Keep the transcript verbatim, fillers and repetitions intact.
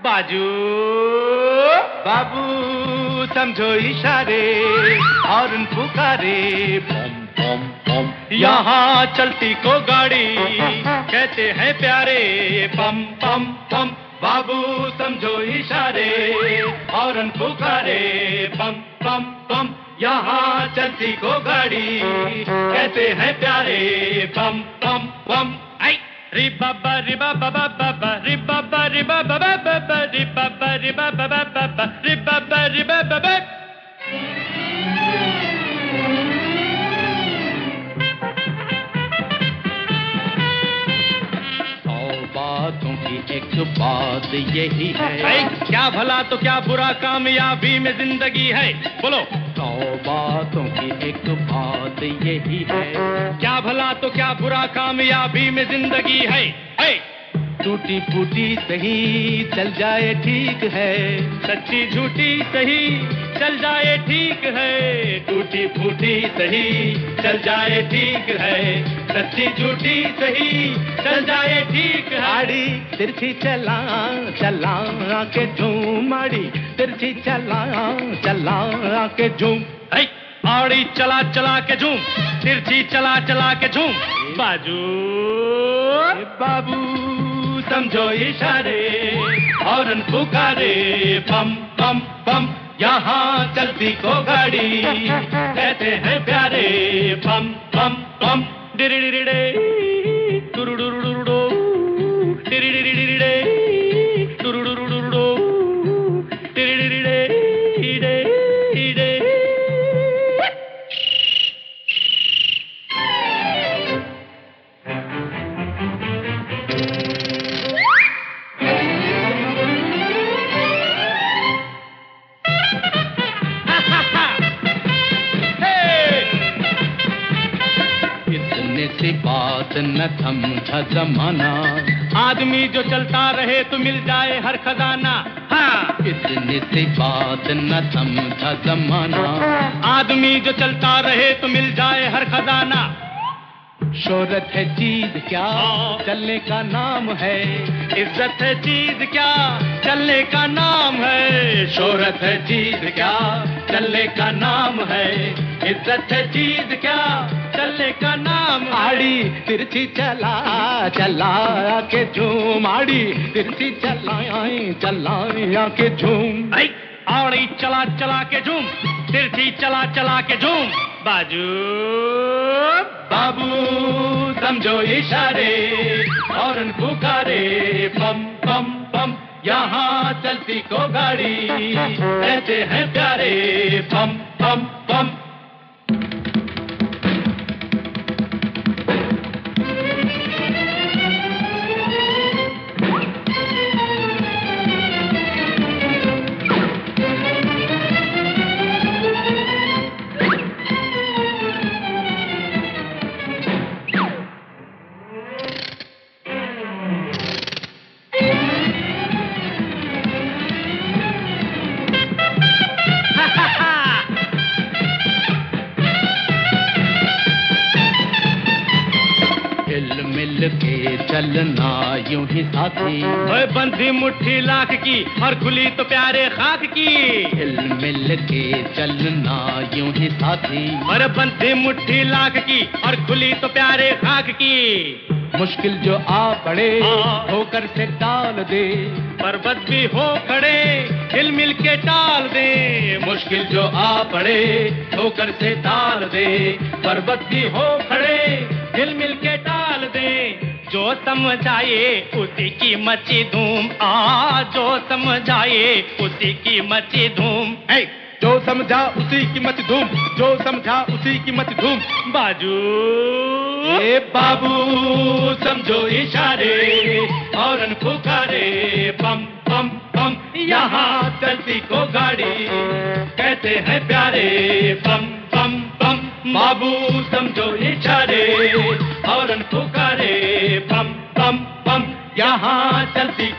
बाजू बाबू समझो इशारे हॉर्न पुकारे बम बम बम यहाँ चलती को गाड़ी कहते हैं प्यारे बम बम बम बाबू समझो इशारे हॉर्न पुकारे बम बम बम यहाँ चलती को गाड़ी कहते हैं प्यारे बम बम बम आई रि बाबा रि बाबा बाबा रि बाबा रि बाबा बाबा रि बाबा रि बाबा बाबा रि बाबा रि बाबा सौ बातों की एक बात यही है क्या भला तो क्या बुरा कामयाबी में जिंदगी है बोलो सौ बातों की एक बात यही है क्या भला तो क्या बुरा कामयाबी में जिंदगी है, है। टूटी फूटी सही चल जाए ठीक है सच्ची झूठी सही चल जाए ठीक है टूटी फूटी सही चल जाए ठीक है सच्ची झूठी सही चल जाए ठीक है आड़ी तिरछी चला चला के झूम आड़ी तिरछी चला चला के झूम आड़ी चला चला के झूम तिरछी चला चला के झूम बाजू बाबू समझो इशारे हॉर्न पुकारे बम बम बम यहाँ चलती को गाड़ी कहते हैं प्यारे बम बम बम डिरिडिरिडे टुरुडुरुडुरुडो डिरिडिरिडिडे टुरुडुरुडुरुडो डिरिडिरिडे इडे इडे बात न थमता जमाना आदमी जो चलता रहे तो मिल जाए हर खजाना हाँ इतने से बात न थमता जमाना आदमी जो चलता रहे तो मिल जाए हर खजाना शोहरत है चीज क्या चलने का नाम है इज्जत है चीज क्या चलने का नाम है शोहरत है चीज क्या चलने का नाम है इज्जत है चीज क्या चलने का नाम आड़ी तिरछी चला चला के झूम आड़ी तिरछी चला चला के झूम आड़ी चला चला के झूम तिरछी चला चला के झूम बाजू बाबू समझो इशारे हॉर्न पुकारे बम बम बम यहाँ चलती को गाड़ी कहते हैं प्यारे बम बम बम के चलना यूं ही साथी बंधी मुट्ठी लाख की और खुली तो प्यारे खाक की हिल मिल के चलना यूं ही साथी और बंधी मुट्ठी लाख की और खुली तो प्यारे खाक की मुश्किल जो आ पड़े होकर से टाल दे पर्वत भी हो खड़े हिल मिल के टाल दे मुश्किल जो आ पड़े होकर से टाल दे पर्वत भी हो खड़े हिल मिल के टाल दे जो समझाए उसी की मची धूम आ जो समझाए उसी की मची धूम जो समझा उसी की मच धूम जो समझा उसी की मच धूम बाजू ए बाबू समझो इशारे हॉर्न पुकारे बम बम बम यहाँ चलती को गाड़ी कहते हैं प्यारे बम बम बम बाबू समझो इशारे हॉर्न पुकारे बम बम बम यहाँ चलती